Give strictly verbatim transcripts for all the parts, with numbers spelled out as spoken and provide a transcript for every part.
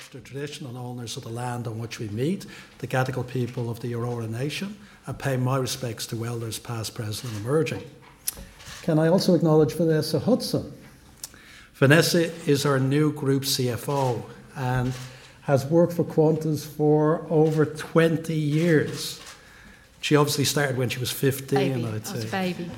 acknowledge the traditional owners of the land on which we meet, the Gadigal people of the Aurora Nation, and pay my respects to elders past, present and emerging. Can I also acknowledge Vanessa Hudson? Vanessa is our new Group C F O and has worked for Qantas for over twenty years. She obviously started when she was fifteen, baby. I'd say. I was a baby.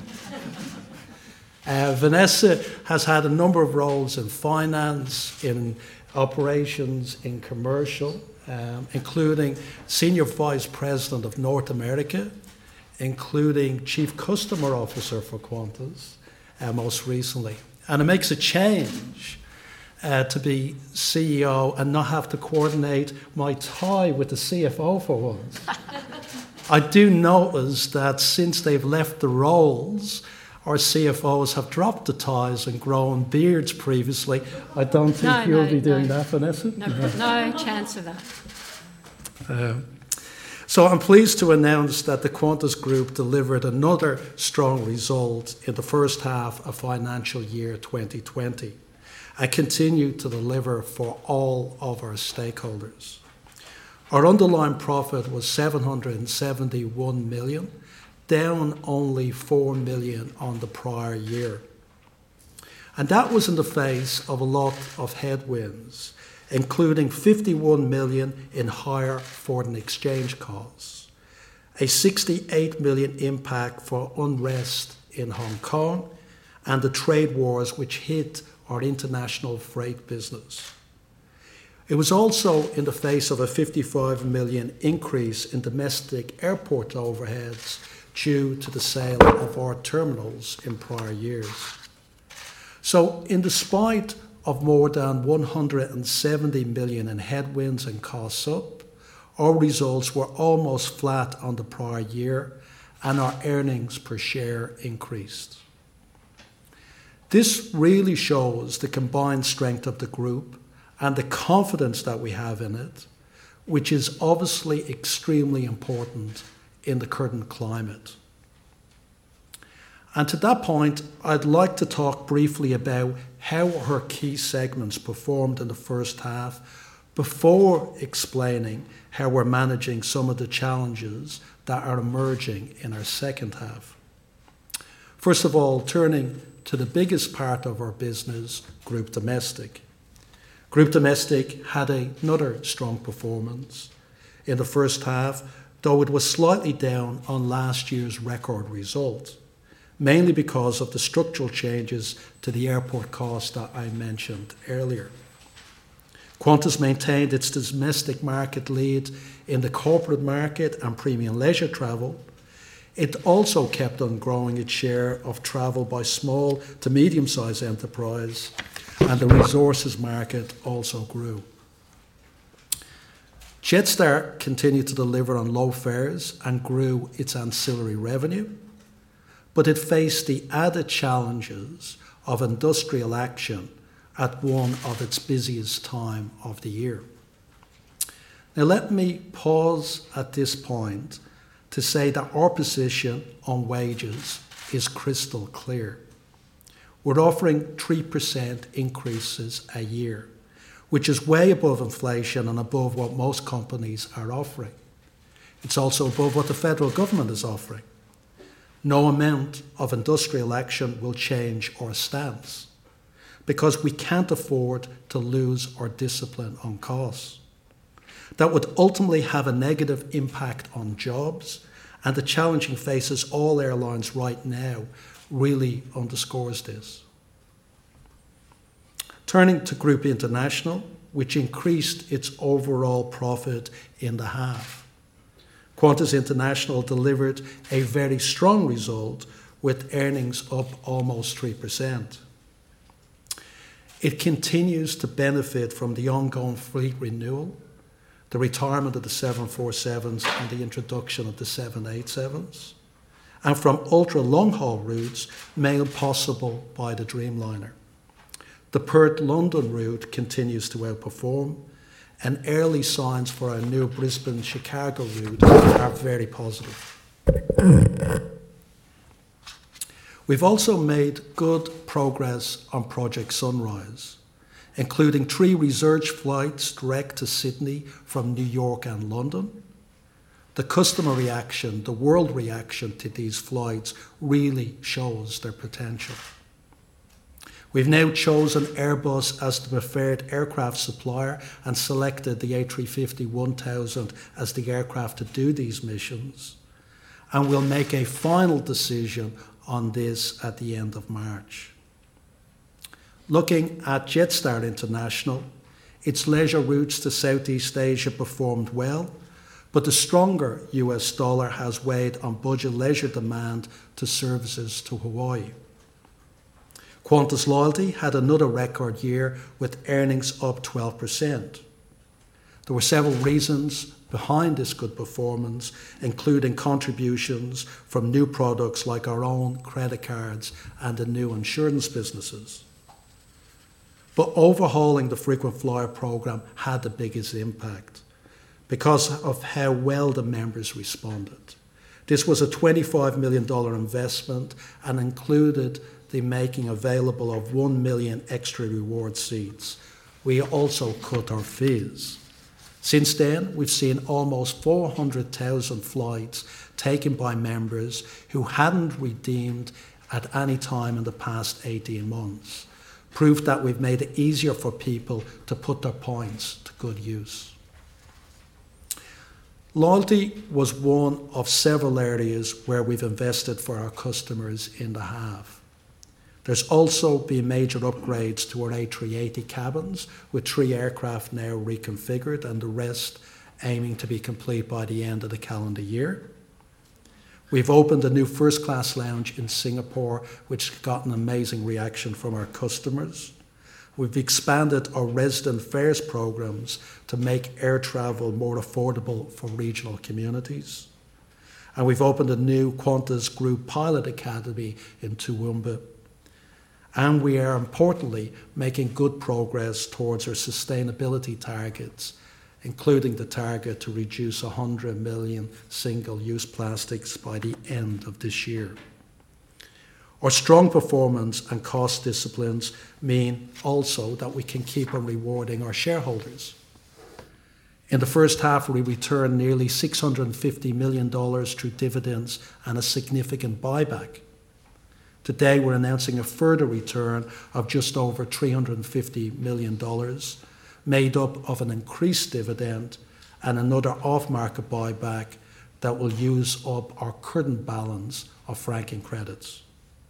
Uh, Vanessa has had a number of roles in finance, in operations, in commercial, um, including Senior Vice President of North America, including Chief Customer Officer for Qantas, uh, most recently. And it makes a change uh, to be C E O and not have to coordinate my tie with the C F O for once. I do notice that since they've left the roles, our C F Os have dropped the ties and grown beards previously. I don't think no, you'll no, be doing no. that, Vanessa. No, no chance of that. Uh, so I'm pleased to announce that the Qantas Group delivered another strong result in the first half of financial year twenty twenty and continued to deliver for all of our stakeholders. Our underlying profit was seven hundred seventy-one million, down only four million on the prior year. And that was in the face of a lot of headwinds, including fifty-one million in higher foreign exchange costs, a sixty-eight million impact for unrest in Hong Kong, and the trade wars which hit our international freight business. It was also in the face of a fifty-five million increase in domestic airport overheads due to the sale of our terminals in prior years. So, in despite of more than one hundred seventy million in headwinds and costs up, our results were almost flat on the prior year and our earnings per share increased. This really shows the combined strength of the group and the confidence that we have in it, which is obviously extremely important in the current climate. And to that point, I'd like to talk briefly about how our key segments performed in the first half before explaining how we're managing some of the challenges that are emerging in our second half. First of all, turning to the biggest part of our business, Group Domestic. Group Domestic had another strong performance in the first half, though it was slightly down on last year's record result, mainly because of the structural changes to the airport costs that I mentioned earlier. Qantas maintained its domestic market lead in the corporate market and premium leisure travel. It also kept on growing its share of travel by small to medium-sized enterprise, and the resources market also grew. Jetstar continued to deliver on low fares and grew its ancillary revenue, but it faced the added challenges of industrial action at one of its busiest time of the year. Now let me pause at this point to say that our position on wages is crystal clear. We're offering three percent increases a year, which is way above inflation and above what most companies are offering. It's also above what the federal government is offering. No amount of industrial action will change our stance, because we can't afford to lose our discipline on costs. That would ultimately have a negative impact on jobs, and the challenging faces all airlines right now really underscores this. Turning to Group International, which increased its overall profit in the half. Qantas International delivered a very strong result with earnings up almost three percent. It continues to benefit from the ongoing fleet renewal, the retirement of the seven forty-sevens and the introduction of the seven eighty-sevens, and from ultra-long-haul routes made possible by the Dreamliner. The Perth-London route continues to outperform, and early signs for our new Brisbane-Chicago route are very positive. We've also made good progress on Project Sunrise, including three research flights direct to Sydney from New York and London. The customer reaction, the world reaction to these flights really shows their potential. We've now chosen Airbus as the preferred aircraft supplier and selected the A three fifty one thousand as the aircraft to do these missions. And we'll make a final decision on this at the end of March. Looking at Jetstar International, its leisure routes to Southeast Asia performed well, but the stronger U S dollar has weighed on budget leisure demand to services to Hawaii. Qantas Loyalty had another record year with earnings up twelve percent. There were several reasons behind this good performance, including contributions from new products like our own credit cards and the new insurance businesses. But overhauling the frequent flyer program had the biggest impact because of how well the members responded. This was a twenty-five million dollars investment and included the making available of one million extra reward seats. We also cut our fees. Since then, we've seen almost four hundred thousand flights taken by members who hadn't redeemed at any time in the past eighteen months. Proof that we've made it easier for people to put their points to good use. Loyalty was one of several areas where we've invested for our customers in the half. There's also been major upgrades to our A three eighty cabins, with three aircraft now reconfigured and the rest aiming to be complete by the end of the calendar year. We've opened a new first-class lounge in Singapore, which got an amazing reaction from our customers. We've expanded our resident fares programs to make air travel more affordable for regional communities. And we've opened a new Qantas Group Pilot Academy in Toowoomba. And we are, importantly, making good progress towards our sustainability targets, including the target to reduce one hundred million single-use plastics by the end of this year. Our strong performance and cost disciplines mean also that we can keep on rewarding our shareholders. In the first half, we returned nearly six hundred fifty million dollars through dividends and a significant buyback. Today, we're announcing a further return of just over three hundred fifty million dollars, made up of an increased dividend and another off-market buyback that will use up our current balance of franking credits.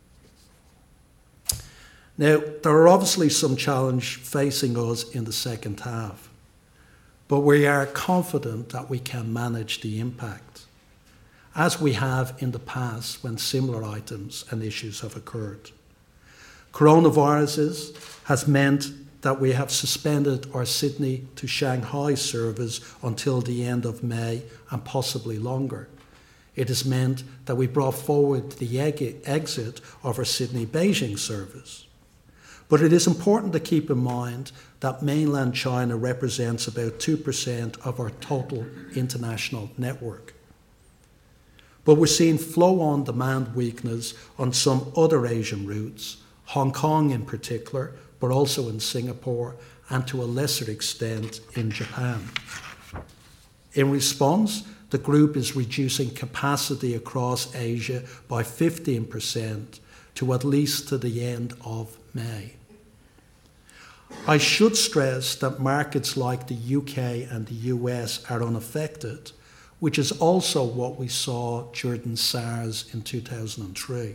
Now, there are obviously some challenges facing us in the second half, but we are confident that we can manage the impact, as we have in the past when similar items and issues have occurred. Coronaviruses has meant that we have suspended our Sydney to Shanghai service until the end of May and possibly longer. It has meant that we brought forward the exit of our Sydney-Beijing service. But it is important to keep in mind that mainland China represents about two percent of our total international network. But we're seeing flow-on demand weakness on some other Asian routes, Hong Kong in particular, but also in Singapore and to a lesser extent in Japan. In response, the group is reducing capacity across Asia by fifteen percent to at least to the end of May. I should stress that markets like the U K and the U S are unaffected, which is also what we saw during SARS in two thousand three.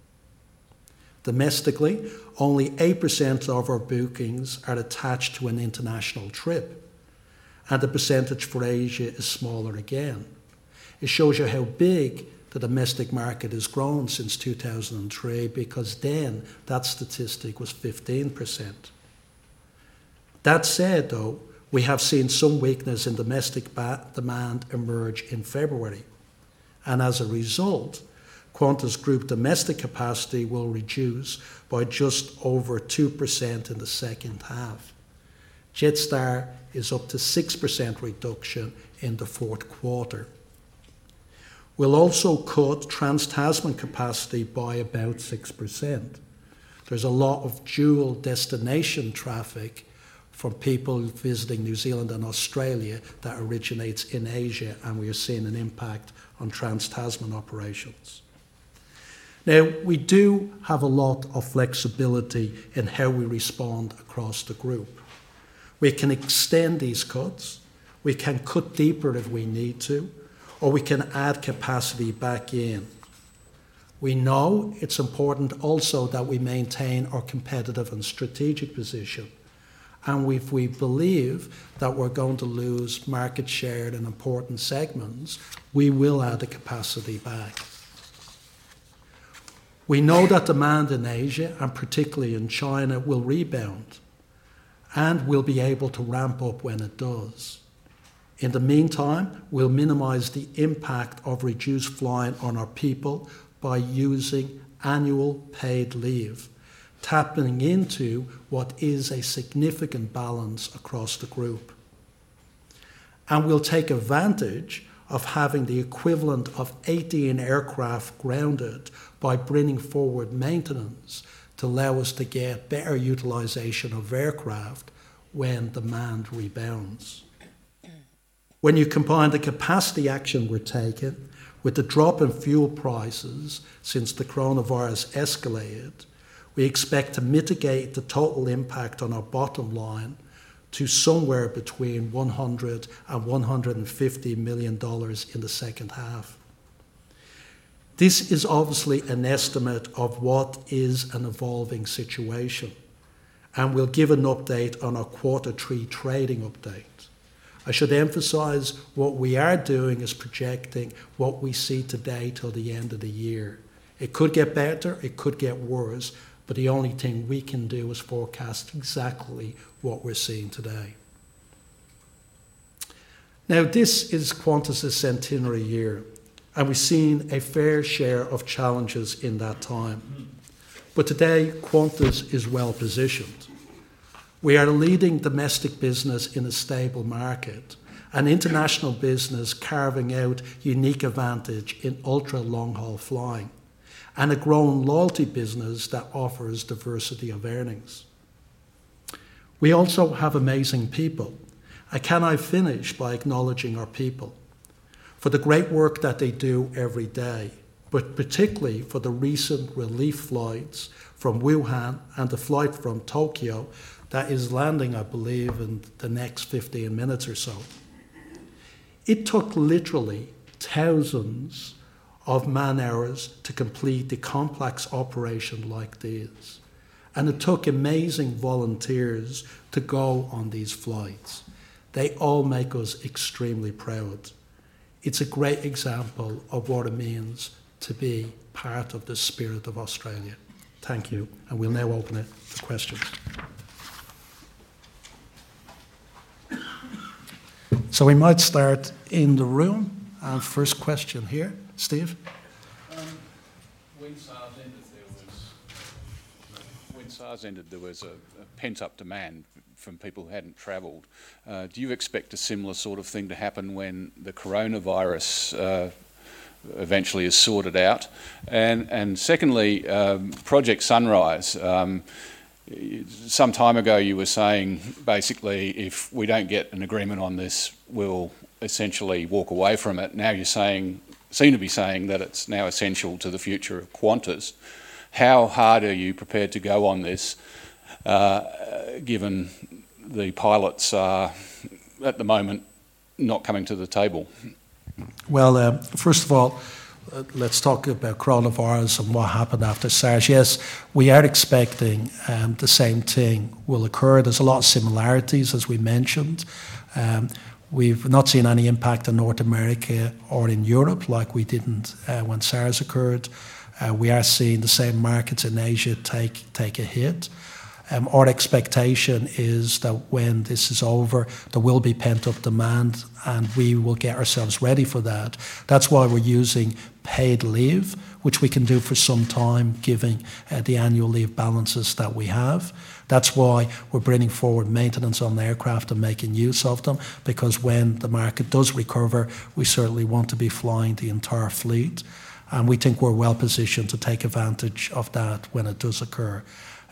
Domestically, only eight percent of our bookings are attached to an international trip, and the percentage for Asia is smaller again. It shows you how big the domestic market has grown since two thousand three, because then that statistic was fifteen percent. That said, though, we have seen some weakness in domestic ba- demand emerge in February, and as a result, Qantas Group domestic capacity will reduce by just over two percent in the second half. Jetstar is up to six percent reduction in the fourth quarter. We'll also cut Trans-Tasman capacity by about six percent. There's a lot of dual destination traffic from people visiting New Zealand and Australia that originates in Asia, and we are seeing an impact on Trans-Tasman operations. Now, we do have a lot of flexibility in how we respond across the group. We can extend these cuts, we can cut deeper if we need to, or we can add capacity back in. We know it's important also that we maintain our competitive and strategic position. And if we believe that we're going to lose market share in important segments, we will add the capacity back. We know that demand in Asia, and particularly in China, will rebound, and we'll be able to ramp up when it does. In the meantime, we'll minimise the impact of reduced flying on our people by using annual paid leave, tapping into what is a significant balance across the group. And we'll take advantage of having the equivalent of eighteen aircraft grounded by bringing forward maintenance to allow us to get better utilisation of aircraft when demand rebounds. When you combine the capacity action we're taking with the drop in fuel prices since the coronavirus escalated, we expect to mitigate the total impact on our bottom line to somewhere between one hundred and one hundred fifty million dollars in the second half. This is obviously an estimate of what is an evolving situation, and we'll give an update on our quarter three trading update. I should emphasise what we are doing is projecting what we see today till the end of the year. It could get better, it could get worse, but the only thing we can do is forecast exactly what we're seeing today. Now, this is Qantas' centenary year, and we've seen a fair share of challenges in that time. But today, Qantas is well positioned. We are a leading domestic business in a stable market, an international business carving out unique advantage in ultra long-haul flying, and a growing loyalty business that offers diversity of earnings. We also have amazing people. And can I finish by acknowledging our people for the great work that they do every day, but particularly for the recent relief flights from Wuhan and the flight from Tokyo that is landing, I believe, in the next fifteen minutes or so. It took literally thousands of man hours to complete the complex operation like this. And it took amazing volunteers to go on these flights. They all make us extremely proud. It's a great example of what it means to be part of the spirit of Australia. Thank you, and we'll now open it for questions. So we might start in the room. Uh, first question here, Steve. Um, when SARS ended, there was when SARS ended, there was a, a pent-up demand from people who hadn't travelled. Uh, do you expect a similar sort of thing to happen when the coronavirus uh, eventually is sorted out? And and secondly, um, Project Sunrise. Um, Some time ago you were saying basically if we don't get an agreement on this, we'll essentially walk away from it. Now you're saying, seem to be saying that it's now essential to the future of Qantas. How hard are you prepared to go on this, uh, given the pilots are at the moment not coming to the table? Well, uh, first of all, Uh, let's talk about coronavirus and what happened after SARS. Yes, we are expecting um, the same thing will occur. There's a lot of similarities, as we mentioned. Um, we've not seen any impact in North America or in Europe like we didn't uh, when SARS occurred. Uh, we are seeing the same markets in Asia take, take a hit. Um, our expectation is that when this is over, there will be pent-up demand, and we will get ourselves ready for that. That's why we're using paid leave, which we can do for some time, given uh, the annual leave balances that we have. That's why we're bringing forward maintenance on the aircraft and making use of them, because when the market does recover, we certainly want to be flying the entire fleet. And we think we're well positioned to take advantage of that when it does occur.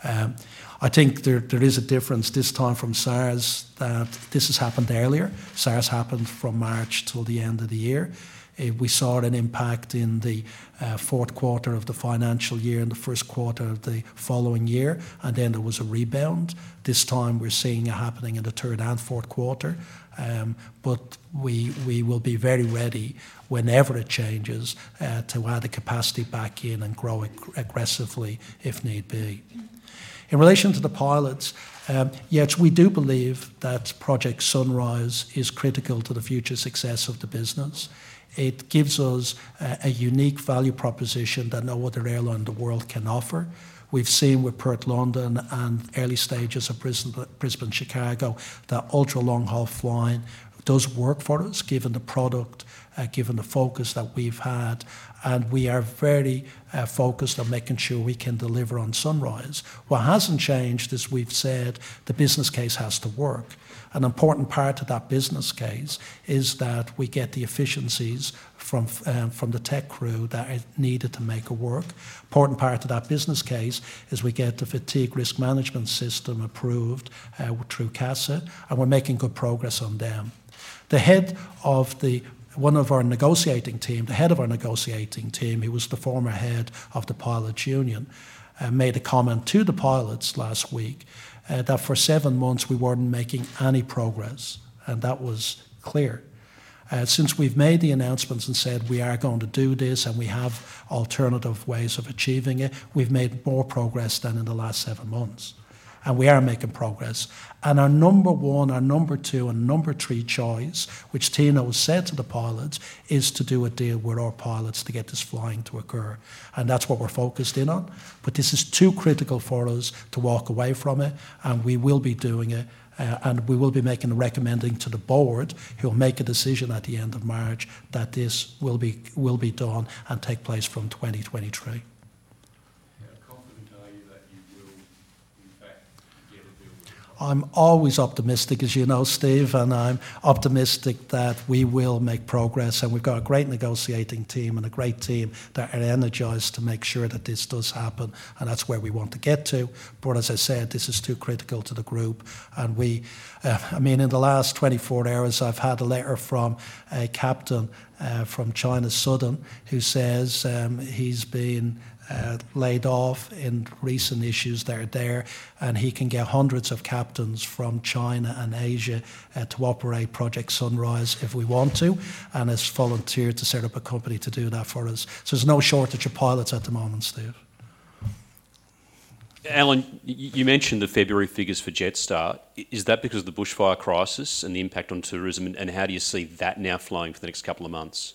Um, I think there, there is a difference this time from SARS, that this has happened earlier. SARS happened from March till the end of the year. Uh, we saw an impact in the uh, fourth quarter of the financial year and the first quarter of the following year, and then there was a rebound. This time we're seeing it happening in the third and fourth quarter, um, but we we will be very ready whenever it changes uh, to add the capacity back in and grow ag- aggressively if need be. In relation to the pilots, um, yes, we do believe that Project Sunrise is critical to the future success of the business. It gives us a, a unique value proposition that no other airline in the world can offer. We've seen with Perth London and early stages of Brisbane, Brisbane Chicago that ultra long haul flying does work for us, given the product, uh, given the focus that we've had, and we are very uh, focused on making sure we can deliver on Sunrise. What hasn't changed is we've said the business case has to work. An important part of that business case is that we get the efficiencies from um, from the tech crew that are needed to make it work. Important part of that business case is we get the fatigue risk management system approved uh, through CASA, and we're making good progress on them. The head of the one of our negotiating team, the head of our negotiating team, who was the former head of the pilots union, uh, made a comment to the pilots last week uh, that for seven months we weren't making any progress, and that was clear. Uh, since we've made the announcements and said we are going to do this and we have alternative ways of achieving it, we've made more progress than in the last seven months. And we are making progress. And our number one, our number two, and number three choice, which Tino has said to the pilots, is to do a deal with our pilots to get this flying to occur. And that's what we're focused in on. But this is too critical for us to walk away from it, and we will be doing it. Uh, and we will be making a recommending to the board, who will make a decision at the end of March, that this will be will be done and take place from twenty twenty-three. I'm always optimistic, as you know, Steve, and I'm optimistic that we will make progress, and we've got a great negotiating team and a great team that are energised to make sure that this does happen, and that's where we want to get to. But as I said, this is too critical to the group, and we, uh, I mean, in the last twenty-four hours, I've had a letter from a captain uh, from China Southern who says um, he's been Uh, laid off in recent issues that are there, and he can get hundreds of captains from China and Asia uh, to operate Project Sunrise if we want to, and has volunteered to set up a company to do that for us. So there's no shortage of pilots at the moment, Steve. Alan, you mentioned the February figures for Jetstar. Is that because of the bushfire crisis and the impact on tourism, and how do you see that now flowing for the next couple of months?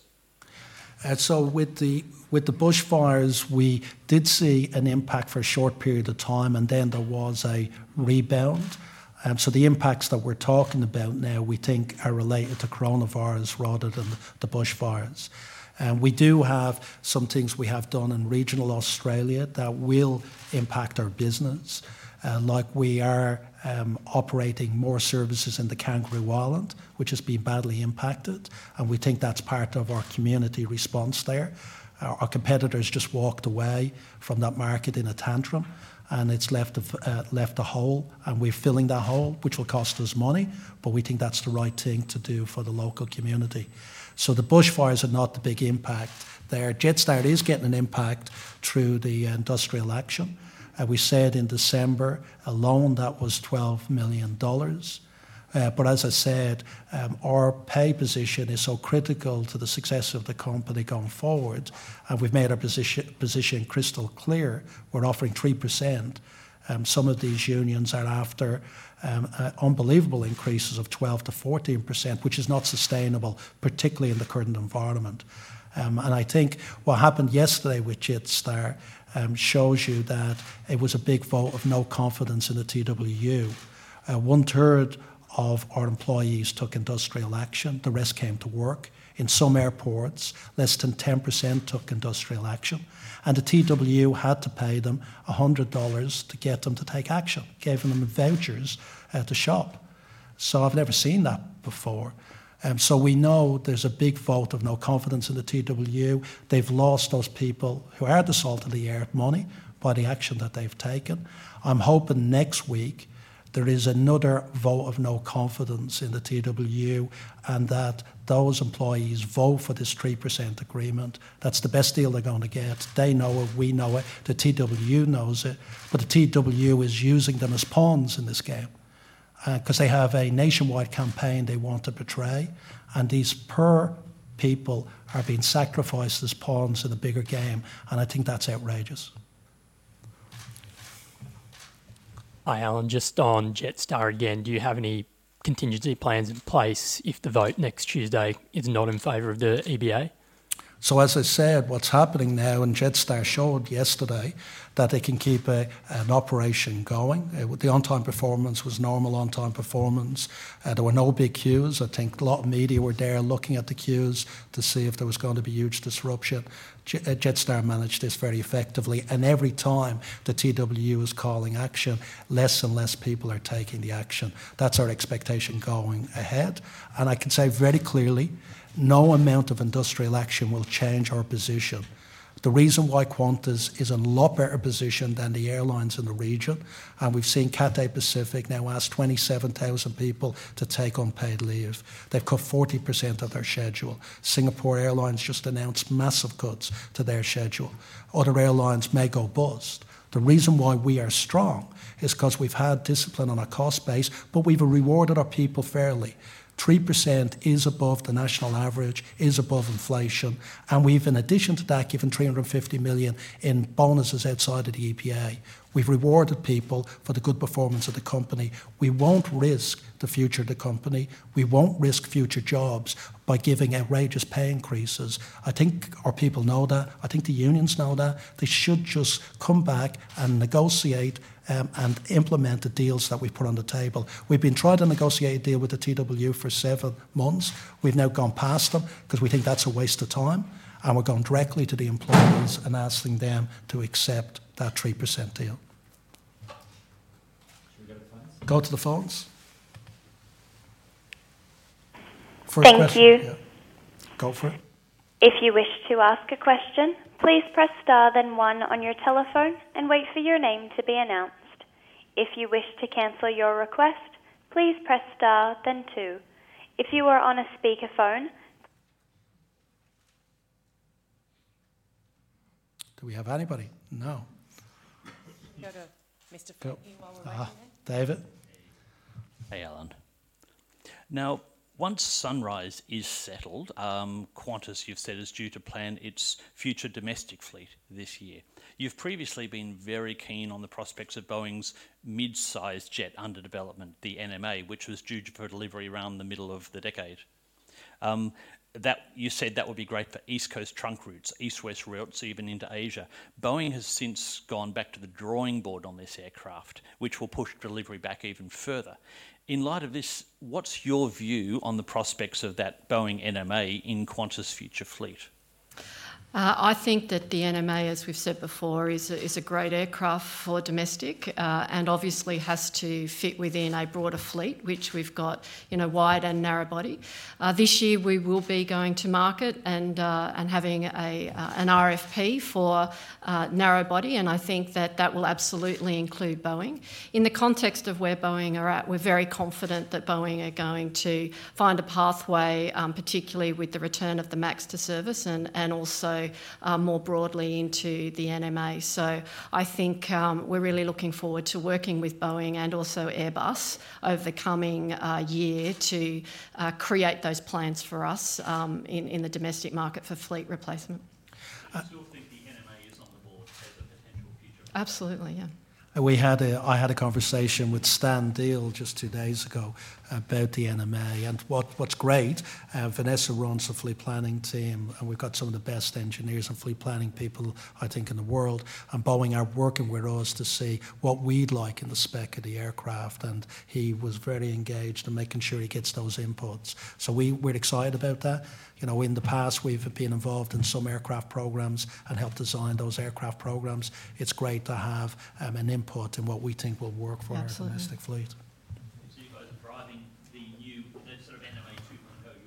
Uh, so with the with the bushfires, we did see an impact for a short period of time, and then there was a rebound. Um, so the impacts that we're talking about now, we think, are related to coronavirus rather than the bushfires. Um, we do have some things we have done in regional Australia that will impact our business. Uh, like we are um, operating more services in the Kangaroo Island, which has been badly impacted, and we think that's part of our community response there. Our, our competitors just walked away from that market in a tantrum, and it's left a, uh, left a hole, and we're filling that hole, which will cost us money, but we think that's the right thing to do for the local community. So the bushfires are not the big impact there. Jetstar is getting an impact through the industrial action. Uh, we said in December alone that was twelve million dollars. Uh, but as I said, um, our pay position is so critical to the success of the company going forward, and we've made our position, position crystal clear. We're offering three percent. Um, some of these unions are after um, uh, unbelievable increases of twelve to fourteen percent, which is not sustainable, particularly in the current environment. Um, and I think what happened yesterday with Jetstar Um, shows you that it was a big vote of no confidence in the T W U. Uh, one third of our employees took industrial action. The rest came to work. In some airports, less than ten percent took industrial action. And the T W U had to pay them one hundred dollars to get them to take action, gave them vouchers uh, to shop. So I've never seen that before. Um, so we know there's a big vote of no confidence in the T W U. They've lost those people who are the salt of the earth money, by the action that they've taken. I'm hoping next week there is another vote of no confidence in the T W U and that those employees vote for this three percent agreement. That's the best deal they're going to get. They know it, we know it, the T W U knows it, but the T W U is using them as pawns in this game because uh, they have a nationwide campaign they want to betray, and these poor people are being sacrificed as pawns in a bigger game, and I think that's outrageous. Hi, Alan. Just on Jetstar again, do you have any contingency plans in place if the vote next Tuesday is not in favour of the E B A? So as I said, what's happening now, and Jetstar showed yesterday that they can keep a, an operation going. Uh, the on-time performance was normal on-time performance. Uh, there were no big queues. I think a lot of media were there looking at the queues to see if there was going to be huge disruption. J- uh, Jetstar managed this very effectively, and every time the T W U is calling action, less and less people are taking the action. That's our expectation going ahead. And I can say very clearly, no amount of industrial action will change our position. The reason why Qantas is in a lot better position than the airlines in the region, and we've seen Cathay Pacific now ask twenty-seven thousand people to take unpaid leave. They've cut forty percent of their schedule. Singapore Airlines just announced massive cuts to their schedule. Other airlines may go bust. The reason why we are strong is because we've had discipline on our cost base, but we've rewarded our people fairly. three percent is above the national average, is above inflation, and we've, in addition to that, given three hundred fifty million in bonuses outside of the E P A. We've rewarded people for the good performance of the company. We won't risk the future of the company. We won't risk future jobs by giving outrageous pay increases. I think our people know that. I think the unions know that. They should just come back and negotiate Um, and implement the deals that we've put on the table. We've been trying to negotiate a deal with the T W U for seven months. We've now gone past them because we think that's a waste of time, and we're going directly to the employees and asking them to accept that three percent deal. Should we go to the phones? Go to the phones. First Thank question. you. Yeah. Go for it. If you wish to ask a question, please press star then one on your telephone and wait for your name to be announced. If you wish to cancel your request, please press star then two. If you are on a speakerphone... Do we have anybody? No. Go to Mister Go. Frankie while we're Ah, waiting there. David. Hey, Alan. Now, once Sunrise is settled, um, Qantas, you've said, is due to plan its future domestic fleet this year. You've previously been very keen on the prospects of Boeing's mid-sized jet under development, the N M A, which was due for delivery around the middle of the decade. Um, that you said that would be great for East Coast trunk routes, East-West routes, even into Asia. Boeing has since gone back to the drawing board on this aircraft, which will push delivery back even further. In light of this, what's your view on the prospects of that Boeing N M A in Qantas' future fleet? Uh, I think that the N M A, as we've said before, is a, is a great aircraft for domestic uh, and obviously has to fit within a broader fleet, which we've got, you know, wide and narrow body. Uh, this year we will be going to market and uh, and having a uh, an R F P for uh, narrow body, and I think that that will absolutely include Boeing. In the context of where Boeing are at, we're very confident that Boeing are going to find a pathway, um, particularly with the return of the MAX to service and, and also Uh, more broadly into the N M A. So I think um, we're really looking forward to working with Boeing and also Airbus over the coming uh, year to uh, create those plans for us um, in, in the domestic market for fleet replacement. Do you still think the N M A is on the board as a potential future? Absolutely, yeah. We had a, I had a conversation with Stan Deal just two days ago about the N M A, and what, what's great, uh, Vanessa runs the fleet planning team, and we've got some of the best engineers and fleet planning people, I think, in the world, and Boeing are working with us to see what we'd like in the spec of the aircraft, and he was very engaged in making sure he gets those inputs. So we, we're excited about that. You know, in the past, we've been involved in some aircraft programs and helped design those aircraft programs. It's great to have um, an input in what we think will work for Absolutely. our domestic fleet. So you guys are driving the new, the sort of N M A two point oh, you're driving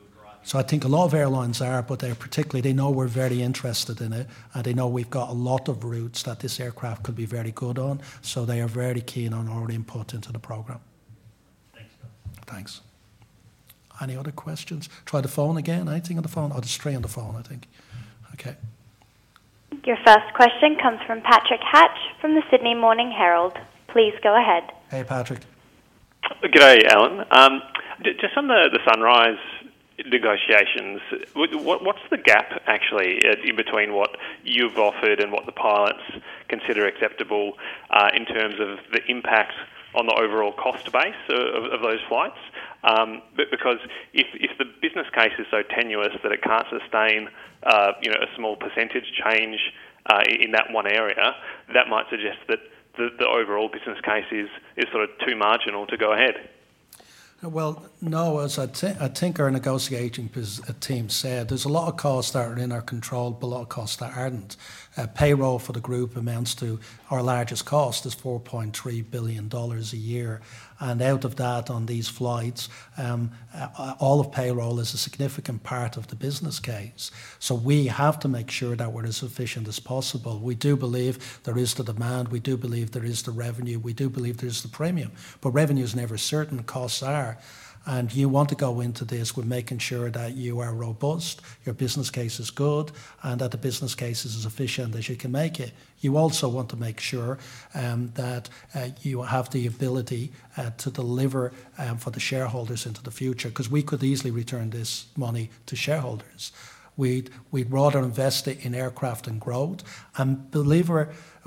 So I think a lot of airlines are, but they're particularly, they know we're very interested in it, and they know we've got a lot of routes that this aircraft could be very good on, so they are very keen on our input into the programme. Thanks. Thanks. Any other questions? Try the phone again, anything on the phone? Oh, there's three on the phone, I think. Okay. Your first question comes from Patrick Hatch from the Sydney Morning Herald. Please go ahead. Hey, Patrick. G'day, Alan. Um, just on the, the Sunrise negotiations, what, what's the gap actually in between what you've offered and what the pilots consider acceptable uh, in terms of the impact on the overall cost base of, of those flights? Um, but because if, if the business case is so tenuous that it can't sustain uh, you know, a small percentage change uh, in that one area, that might suggest that the, the overall business case is, is sort of too marginal to go ahead. Well, no, as I, th- I think our negotiating team said, there's a lot of costs that are in our control, but a lot of costs that aren't. Uh, payroll for the group amounts to, our largest cost is four point three billion dollars a year. And out of that, on these flights, um, uh, all of payroll is a significant part of the business case. So we have to make sure that we're as efficient as possible. We do believe there is the demand, we do believe there is the revenue, we do believe there is the premium. But revenue is never certain, costs are. And you want to go into this with making sure that you are robust, your business case is good, and that the business case is as efficient as you can make it. You also want to make sure um, that uh, you have the ability uh, to deliver um, for the shareholders into the future, because we could easily return this money to shareholders. We'd, we'd rather invest it in aircraft and growth. And believe it,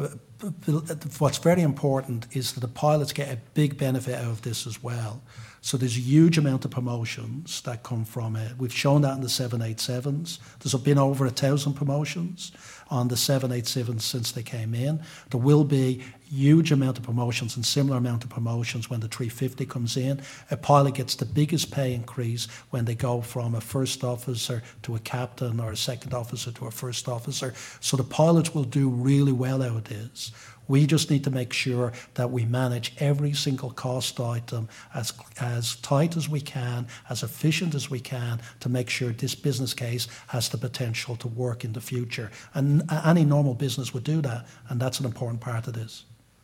what's very important is that the pilots get a big benefit out of this as well. So there's a huge amount of promotions that come from it. We've shown that in the seven eighty-sevens. There's been over a thousand promotions on the seven eighty-sevens since they came in. There will be a huge amount of promotions and similar amount of promotions when the three fifty comes in. A pilot gets the biggest pay increase when they go from a first officer to a captain, or a second officer to a first officer. So the pilots will do really well out of this. We just need to make sure that we manage every single cost item as as tight as we can, as efficient as we can, to make sure this business case has the potential to work in the future. And any normal business would do that, and that's an important part of this.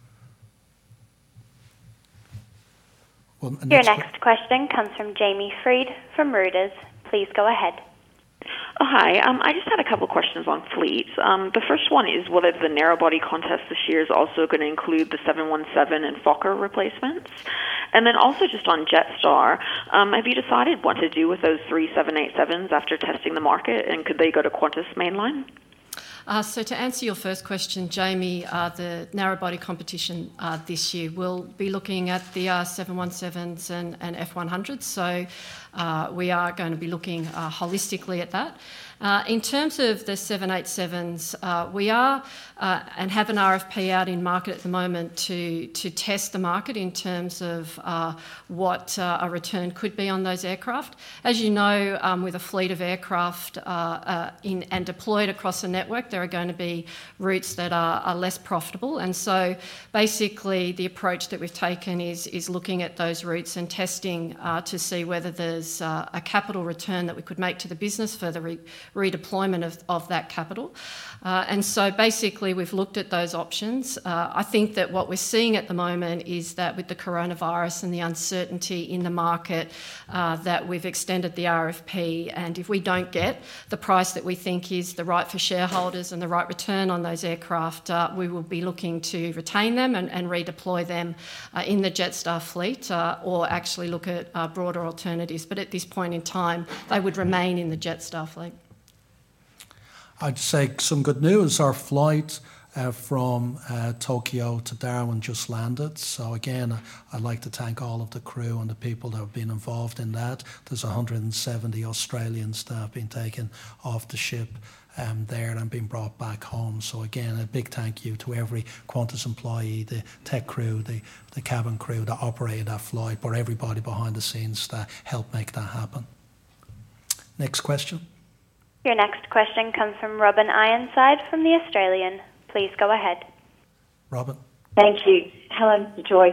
Well, next Your next qu- question comes from Jamie Freed from Reuters. Please go ahead. Oh, hi. Um, I just had a couple of questions on fleets. Um, the first one is whether the narrow-body contest this year is also going to include the seven one seven and Fokker replacements. And then also just on Jetstar, um, have you decided what to do with those three seven eighty-sevens after testing the market, and could they go to Qantas mainline? Uh, so to answer your first question, Jamie, uh, the narrow-body competition uh, this year will be looking at the uh, seven one sevens and, and F one hundreds. So uh, we are going to be looking uh, holistically at that. Uh, in terms of the seven eighty-sevens, uh, we are uh, and have an R F P out in market at the moment to, to test the market in terms of uh, what uh, a return could be on those aircraft. As you know, um, with a fleet of aircraft uh, uh, in and deployed across the network, there are going to be routes that are, are less profitable. And so basically the approach that we've taken is, is looking at those routes and testing uh, to see whether there's uh, a capital return that we could make to the business for the re- redeployment of, of that capital. Uh, and so basically we've looked at those options. Uh, I think that what we're seeing at the moment is that with the coronavirus and the uncertainty in the market, uh, that we've extended the R F P, and if we don't get the price that we think is the right for shareholders and the right return on those aircraft, uh, we will be looking to retain them and, and redeploy them uh, in the Jetstar fleet, uh, or actually look at uh, broader alternatives. But at this point in time, they would remain in the Jetstar fleet. I'd say some good news. Our flight uh, from uh, Tokyo to Darwin just landed. So again, I'd like to thank all of the crew and the people that have been involved in that. There's one hundred seventy Australians that have been taken off the ship um, there and been brought back home. So again, a big thank you to every Qantas employee, the tech crew, the, the cabin crew that operated that flight, but everybody behind the scenes that helped make that happen. Next question. Your next question comes from Robin Ironside from The Australian. Please go ahead. Robin. Thank you. Hello, Mister Joy.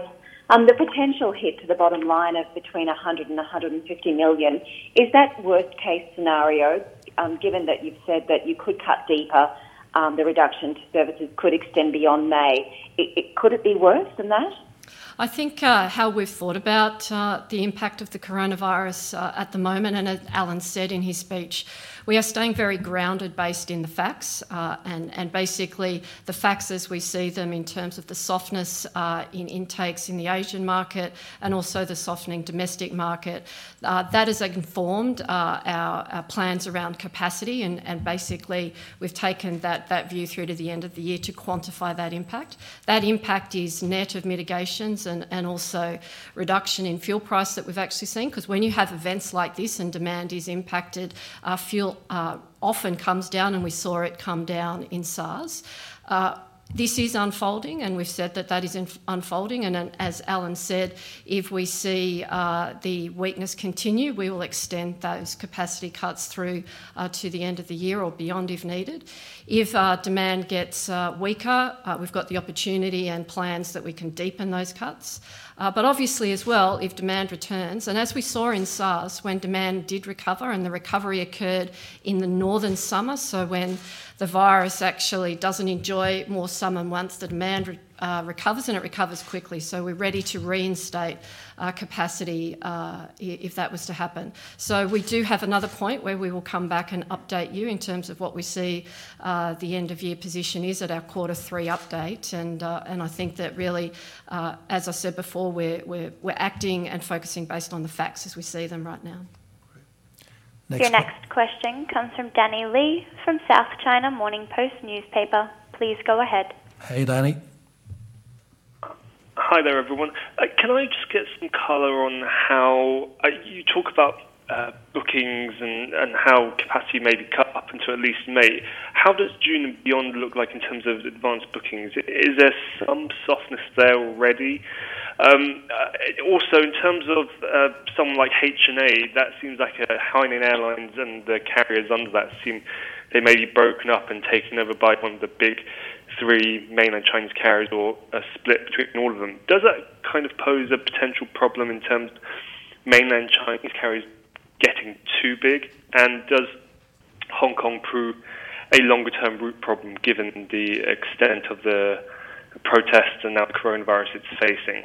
Um, the potential hit to the bottom line of between one hundred and one hundred fifty million, is that worst case scenario, um, given that you've said that you could cut deeper, um, the reduction to services could extend beyond May? It, it, could it be worse than that? I think uh, how we've thought about uh, the impact of the coronavirus uh, at the moment, and as Alan said in his speech, we are staying very grounded based in the facts uh, and, and basically the facts as we see them in terms of the softness uh, in intakes in the Asian market and also the softening domestic market. Uh, that has informed uh, our, our plans around capacity, and, and basically we've taken that, that view through to the end of the year to quantify that impact. That impact is net of mitigations and, and also reduction in fuel price that we've actually seen, because when you have events like this and demand is impacted, uh, fuel uh, often comes down, and we saw it come down in SARS. Uh, This is unfolding, and we've said that that is inf- unfolding. And, and as Alan said, if we see uh, the weakness continue, we will extend those capacity cuts through uh, to the end of the year or beyond if needed. If uh, demand gets uh, weaker, uh, we've got the opportunity and plans that we can deepen those cuts. Uh, but obviously as well, if demand returns, and as we saw in SARS, when demand did recover, and the recovery occurred in the northern summer, so when the virus actually doesn't enjoy more summer months, the demand re- uh, recovers, and it recovers quickly. So we're ready to reinstate uh, capacity uh, if that was to happen. So we do have another point where we will come back and update you in terms of what we see uh, the end of year position is at our quarter three update. And uh, and I think that really, uh, as I said before, we're, we're, we're acting and focusing based on the facts as we see them right now. Next Your next question comes from Danny Lee from South China Morning Post newspaper. Please go ahead. Hey, Danny. Hi there, everyone. Uh, can I just get some colour on how uh, you talk about uh, bookings and, and how capacity may be cut up until at least May? How does June and beyond look like in terms of advanced bookings? Is there some softness there already? Um, uh, also, in terms of uh, someone like H and A, that seems like a Hainan Airlines and the carriers under that seem they may be broken up and taken over by one of the big three mainland Chinese carriers, or a split between all of them. Does that kind of pose a potential problem in terms of mainland Chinese carriers getting too big? And does Hong Kong prove a longer-term route problem given the extent of the protests and now the coronavirus it's facing?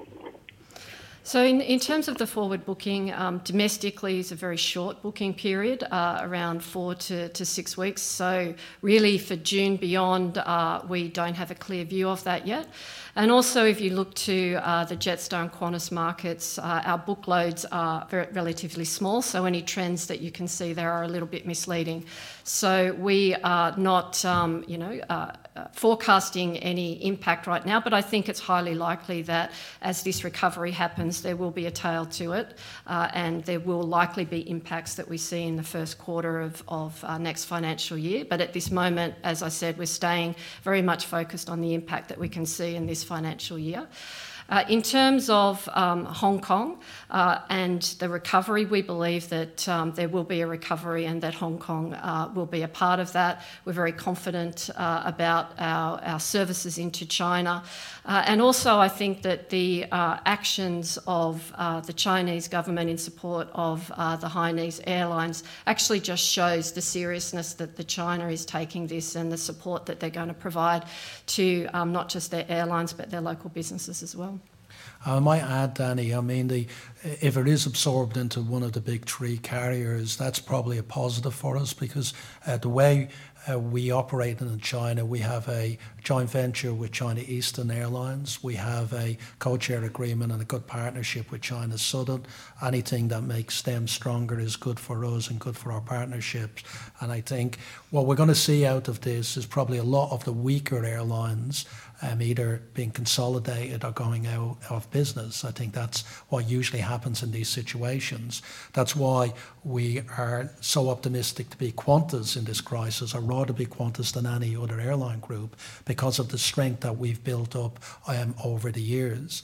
So in, in terms of the forward booking, um, domestically is a very short booking period, uh, around four to, to six weeks. So really for June beyond, uh, we don't have a clear view of that yet. And also if you look to uh, the Jetstar and Qantas markets, uh, our book loads are very, relatively small, so any trends that you can see there are a little bit misleading. So we are not, um, you know, uh, Uh, forecasting any impact right now, but I think it's highly likely that as this recovery happens, there will be a tail to it, uh, and there will likely be impacts that we see in the first quarter of, of uh, next financial year. But at this moment, as I said, we're staying very much focused on the impact that we can see in this financial year. Uh, in terms of um, Hong Kong uh, and the recovery, we believe that um, there will be a recovery and that Hong Kong uh, will be a part of that. We're very confident uh, about our, our services into China. Uh, and also I think that the uh, actions of uh, the Chinese government in support of uh, the Hainanese Airlines actually just shows the seriousness that the China is taking this and the support that they're going to provide to um, not just their airlines but their local businesses as well. I might add, Danny, I mean, the, if it is absorbed into one of the big three carriers, that's probably a positive for us, because uh, the way uh, we operate in China, we have a joint venture with China Eastern Airlines. We have a code-share agreement and a good partnership with China Southern. Anything that makes them stronger is good for us and good for our partnerships. And I think what we're going to see out of this is probably a lot of the weaker airlines Um, either being consolidated or going out of business. I think that's what usually happens in these situations. That's why we are so optimistic to be Qantas in this crisis, or rather be Qantas than any other airline group, because of the strength that we've built up um, over the years.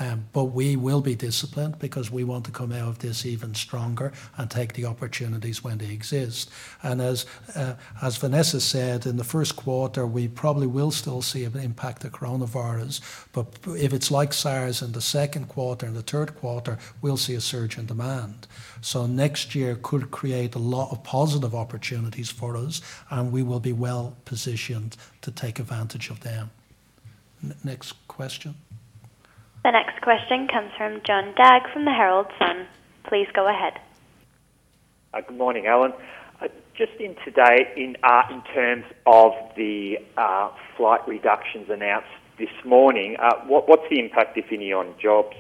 Um, but we will be disciplined because we want to come out of this even stronger and take the opportunities when they exist. And as uh, as Vanessa said, in the first quarter, we probably will still see an impact of coronavirus. But if it's like SARS in the second quarter and the third quarter, we'll see a surge in demand. So next year could create a lot of positive opportunities for us, and we will be well positioned to take advantage of them. N- next question. The next question comes from John Dagg from the Herald Sun. Please go ahead. Uh, good morning, Alan. Uh, just in today, in uh, in terms of the uh, flight reductions announced this morning, uh, what, what's the impact, if any, on jobs?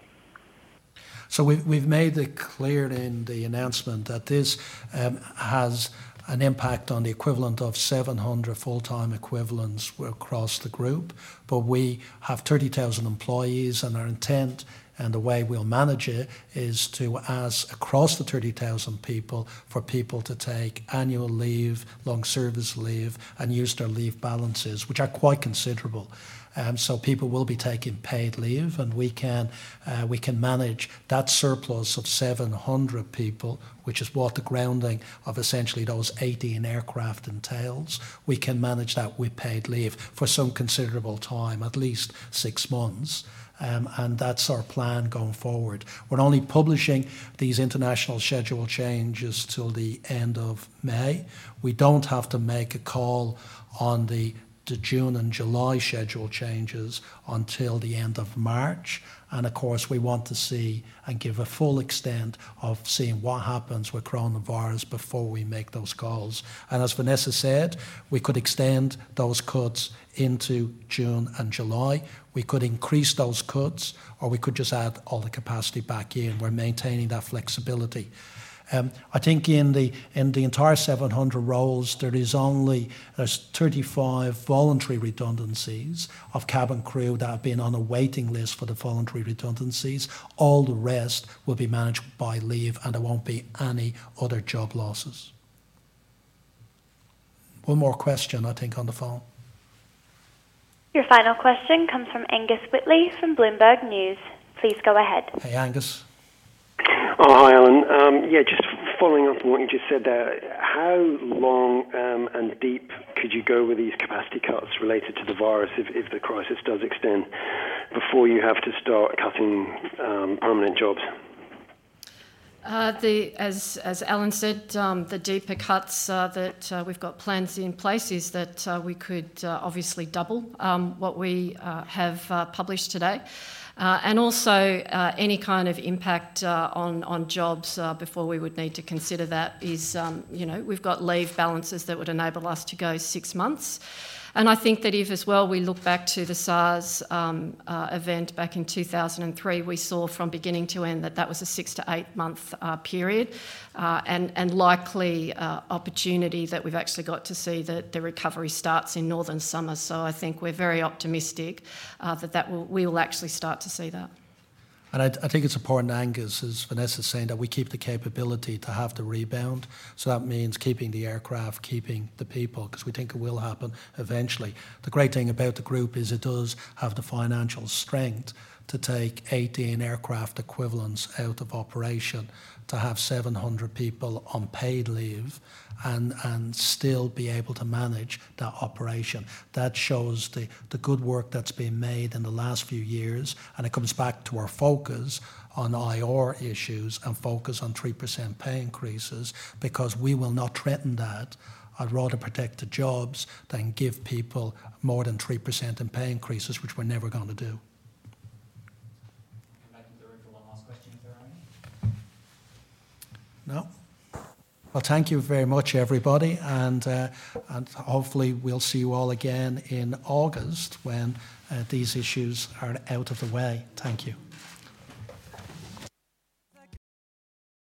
So we've, we've made it clear in the announcement that this um, has an impact on the equivalent of seven hundred full-time equivalents across the group. But we have thirty thousand employees, and our intent and the way we'll manage it is to ask across the thirty thousand people for people to take annual leave, long service leave, and use their leave balances, which are quite considerable. Um, so people will be taking paid leave, and we can uh, we can manage that surplus of seven hundred people, which is what the grounding of essentially those eighteen aircraft entails. We can manage that with paid leave for some considerable time, at least six months. Um, and that's our plan going forward. We're only publishing these international schedule changes till the end of May. We don't have to make a call on the the June and July schedule changes until the end of March. And of course, we want to see and give a full extent of seeing what happens with coronavirus before we make those calls. And as Vanessa said, we could extend those cuts into June and July. We could increase those cuts, or we could just add all the capacity back in. We're maintaining that flexibility. Um, I think in the in the entire seven hundred roles, there is only there's thirty-five voluntary redundancies of cabin crew that have been on a waiting list for the voluntary redundancies. All the rest will be managed by leave, and there won't be any other job losses. One more question, I think, on the phone. Your final question comes from Angus Whitley from Bloomberg News. Please go ahead. Hey, Angus. Oh, hi, Alan. Um, yeah, just following up on what you just said there, how long um, and deep could you go with these capacity cuts related to the virus if, if the crisis does extend before you have to start cutting um, permanent jobs? Uh, the, as, as Alan said, um, the deeper cuts uh, that uh, we've got plans in place is that uh, we could uh, obviously double um, what we uh, have uh, published today. Uh, and also uh, any kind of impact uh, on, on jobs uh, before we would need to consider that is, um, you know, we've got leave balances that would enable us to go six months. And I think that if as well we look back to the SARS um, uh, event back in two thousand three, we saw from beginning to end that that was a six to eight month uh, period uh, and, and likely uh, opportunity that we've actually got to see that the recovery starts in northern summer. So I think we're very optimistic uh, that, that will, we will actually start to see that. And I, I think it's important, Angus, as Vanessa's saying, that we keep the capability to have the rebound. So that means keeping the aircraft, keeping the people, because we think it will happen eventually. The great thing about the group is it does have the financial strength to take eighteen aircraft equivalents out of operation, to have seven hundred people on paid leave and, and still be able to manage that operation. That shows the, the good work that's been made in the last few years, and it comes back to our focus on I R issues and focus on three percent pay increases, because we will not threaten that. I'd rather protect the jobs than give people more than three percent in pay increases, which we're never going to do. No? Well, thank you very much, everybody, and uh, and hopefully we'll see you all again in August when uh, these issues are out of the way. Thank you.